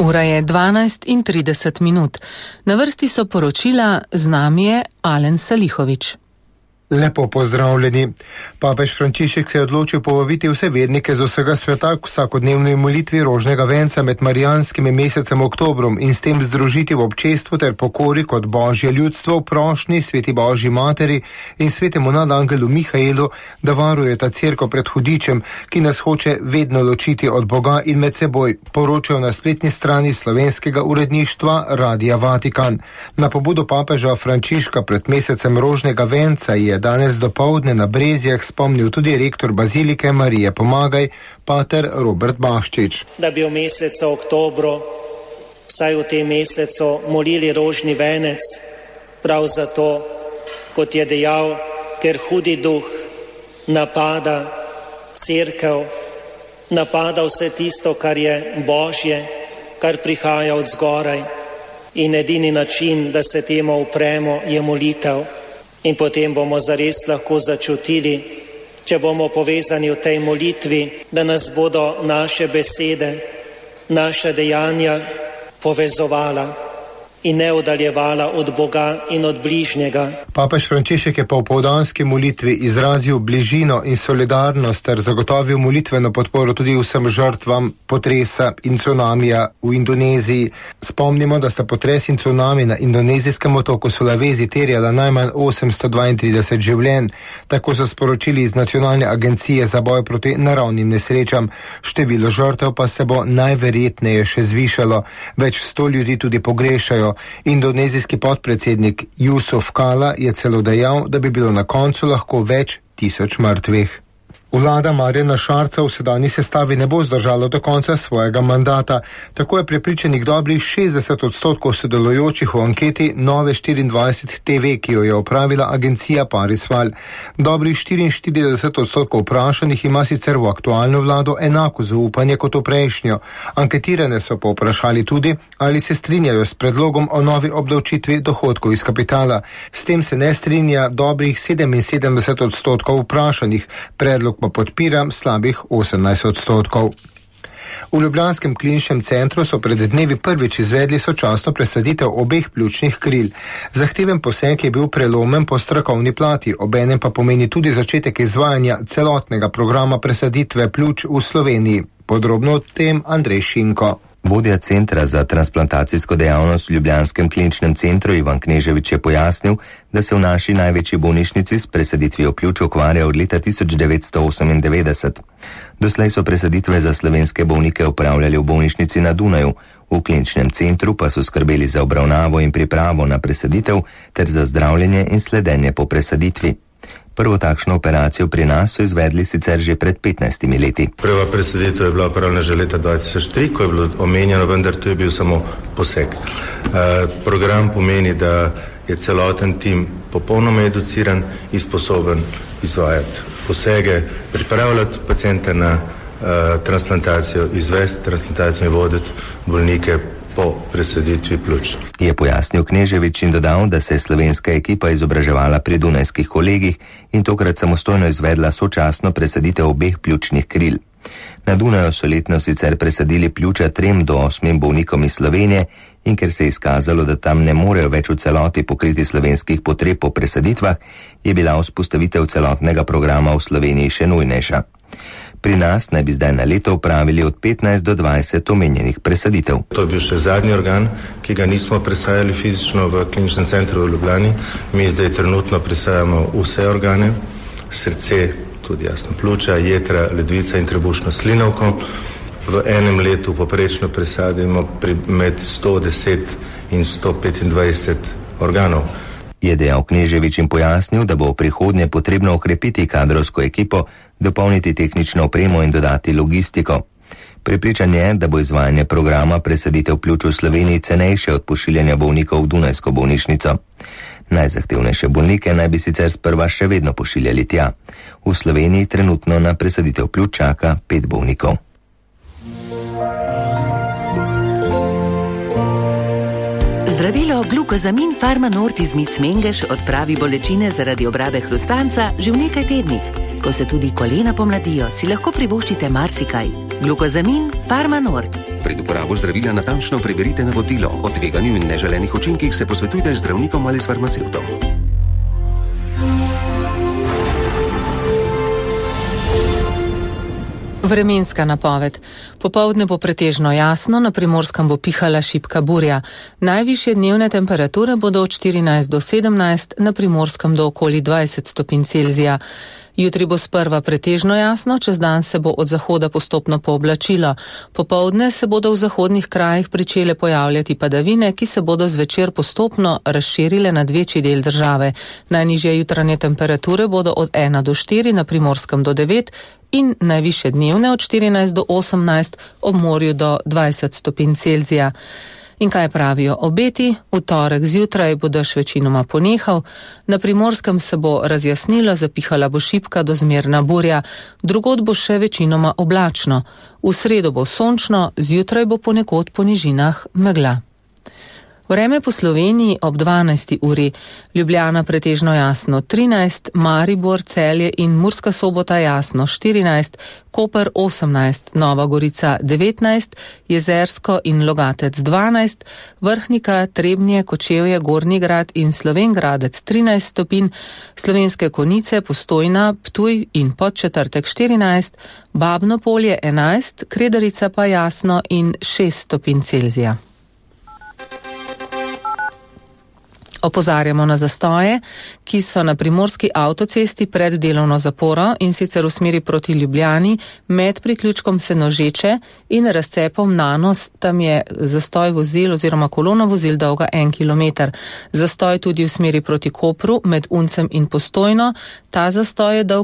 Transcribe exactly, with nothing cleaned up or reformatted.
Ura je dvanajst in trideset minut. Na vrsti so poročila, z nami je Alen Salihovič. Lepo pozdravljeni. Papež Frančišek se je odločil povabiti vse vernike z vsega sveta k vsakodnevni molitvi rožnega venca med marijanskim mesecem oktobrom in s tem združiti v občestvu ter pokori kot božje ljudstvo v prošnji sveti Božji materi in svetemu nadangelu Mihaelu, da varujeta cerkev pred hudičem, ki nas hoče vedno ločiti od Boga in med seboj, poročajo na spletni strani slovenskega uredništva Radia Vatikan. Na pobudo papeža Frančiška pred mesecem rožnega venca je danes dopoldne na Brezjah spomnil tudi rektor Bazilike Marije Pomagaj, pater Robert Baščič. Da bi v mesecu oktobru, vsaj v tem mesecu, molili rožni venec, prav zato, kot je dejal, ker hudi duh napada cerkev, napada vse tisto, kar je Božje, kar prihaja od zgoraj, in edini način, da se temu upremo, je molitev. In potem bomo zares lahko začutili, če bomo povezani v tej molitvi, da nas bodo naše besede, naša dejanja povezovala in ne oddaljevala od Boga in od bližnjega. Papež Frančišek je po opoldanski molitvi izrazil bližino in solidarnost ter zagotovil molitveno podporo tudi vsem žrtvam potresa in cunamija v Indoneziji. Spomnimo, da sta potres in cunami na indonezijskem otoku Sulawesi terjala najmanj osemsto dvaintrideset življenj, tako so sporočili iz Nacionalne agencije za boj proti naravnim nesrečam. Število žrtev pa se bo najverjetneje še zvišalo, več sto ljudi tudi pogrešajo. Indonezijski podpredsednik Yusuf Kala je celo dejal, da bi bilo na koncu lahko več tisoč mrtvih. Vlada Marjana Šarca v sedanji sestavi ne bo zdržala do konca svojega mandata. Tako je prepričanih dobrih šestdeset odstotkov sodelujočih v anketi Nove štiriindvajset T V, ki jo je opravila agencija Parisval. Dobrih štiriinštirideset odstotkov vprašanih ima sicer v aktualno vlado enako zaupanje kot v prejšnjo. Anketirane so pa vprašali tudi, ali se strinjajo s predlogom o novi obdavčitvi dohodkov iz kapitala. S tem se ne strinja dobrih sedeminsedemdeset odstotkov vprašanih. Predlog pa podpira slabih osemnajst odstotkov. V ljubljanskem kliničnem centru so pred dnevi prvič izvedli sočasno presaditev obeh pljučnih kril. Zahteven poseg je bil prelomen po strokovni plati, obenem pa pomeni tudi začetek izvajanja celotnega programa presaditve pljuč v Sloveniji. Podrobno o tem Andrej Šinko. Vodja Centra za transplantacijsko dejavnost v ljubljanskem kliničnem centru Ivan Kneževič je pojasnil, da se v naši največji bolnišnici s presaditvijo pljuč ukvarja od leta tisoč devetsto osemindevetdeset. Doslej so presaditve za slovenske bolnike upravljali v bolnišnici na Dunaju, v kliničnem centru pa so skrbeli za obravnavo in pripravo na presaditev ter za zdravljenje in sledenje po presaditvi. Prvo takšno operacijo pri nas so izvedli sicer že pred petnajstimi leti. Prva presaditev je bila opravljena že leta dva tisoč tri, ko je bilo omenjeno, vendar to je bil samo poseg. E, program pomeni, da je celoten tim popolnoma educiran in sposoben izvajati posege, pripravljati pacijente na e, transplantacijo, izvesti transplantacijo in voditi bolnike po presaditvi pljuč. Je pojasnil Kneževič in dodal, da se je slovenska ekipa izobraževala pri dunajskih kolegih in tokrat samostojno izvedla sočasno presaditev obeh pljučnih kril. Na Dunaju so letno sicer presadili pljuča trem do osmim bolnikom iz Slovenije in ker se je izkazalo, da tam ne morejo več v celoti pokriti slovenskih potreb po presaditvah, je bila vzpostavitev celotnega programa v Sloveniji še nujnejša. Pri nas naj bi zdaj na leto upravili od petnajst do dvajset omenjenih presaditev. To je bil še zadnji organ, ki ga nismo presajali fizično v kliničnem centru v Ljubljani. Mi zdaj trenutno presajamo vse organe, srce, tudi jasno pljuča, jetra, ledvica in trebušno slinavko. V enem letu poprečno presadimo pri med sto deset in sto petindvajset organov. Je dejal Kneževič in pojasnil, da bo v prihodnje potrebno okrepiti kadrovsko ekipo, dopolniti tehnično opremo in dodati logistiko. Prepričan je, da bo izvajanje programa presaditev pljuč v Sloveniji cenejše od pošiljanja bolnikov v Dunajsko bolnišnico. Najzahtevnejše bolnike naj bi sicer sprva še vedno pošiljali tja. V Sloveniji trenutno na presaditev pljuč čaka pet bolnikov. Zdravilo Glukozamin Pharma-Nord iz Micmengeš odpravi bolečine zaradi obrabe hrustanca že v nekaj tednih. Ko se tudi kolena pomladijo, si lahko privoščite marsikaj. Glukozamin Pharma-Nord. Pred uporabo zdravila natančno preverite navodilo. O tveganju in neželenih učinkih se posvetujte z zdravnikom ali s farmacevtom. Vremenska napoved. Popoldne bo pretežno jasno, na Primorskem bo pihala šibka burja. Najvišje dnevne temperature bodo od štirinajst do sedemnajst, na Primorskem do okoli dvajset stopinj Celzija. Jutri bo sprva pretežno jasno, čez dan se bo od zahoda postopno pooblačilo. Popoldne se bodo v zahodnih krajih pričele pojavljati padavine, ki se bodo zvečer postopno razširile nad večji del države. Najnižje jutranje temperature bodo od ena do štiri, na Primorskem do devet in najvišje dnevne od štirinajst do osemnajst, ob morju do dvajset stopinj Celzija. In kaj pravijo obeti? V torek zjutraj bo dež večinoma ponehal, na Primorskem se bo razjasnilo, zapihala bo šibka do zmerna burja, drugod bo še večinoma oblačno. V sredo bo sončno, zjutraj bo ponekod po nižinah megla. Vreme po Sloveniji ob dvanajsti uri. Ljubljana pretežno jasno trinajst, Maribor, Celje in Murska Sobota jasno štirinajst, Koper osemnajst, Nova Gorica devetnajst, Jezersko in Logatec dvanajst, Vrhnika, Trebnje, Kočevje, Gornji Grad in Slovenj Gradec trinajst stopinj, Slovenske Konjice, Postojna, Ptuj in Podčetrtek štirinajst, Babno Polje enajst, Kredarica pa jasno in šest stopinj Celzija. Opozarjamo na zastoje, ki so na primorski avtocesti pred delovno zaporo in sicer v smeri proti Ljubljani med priključkom Senožeče in razcepom Nanos. Tam je zastoj vozil oziroma kolona vozil dolga en kilometer. Zastoj tudi v smeri proti Kopru med Uncem in Postojno. Ta zastoj je dolg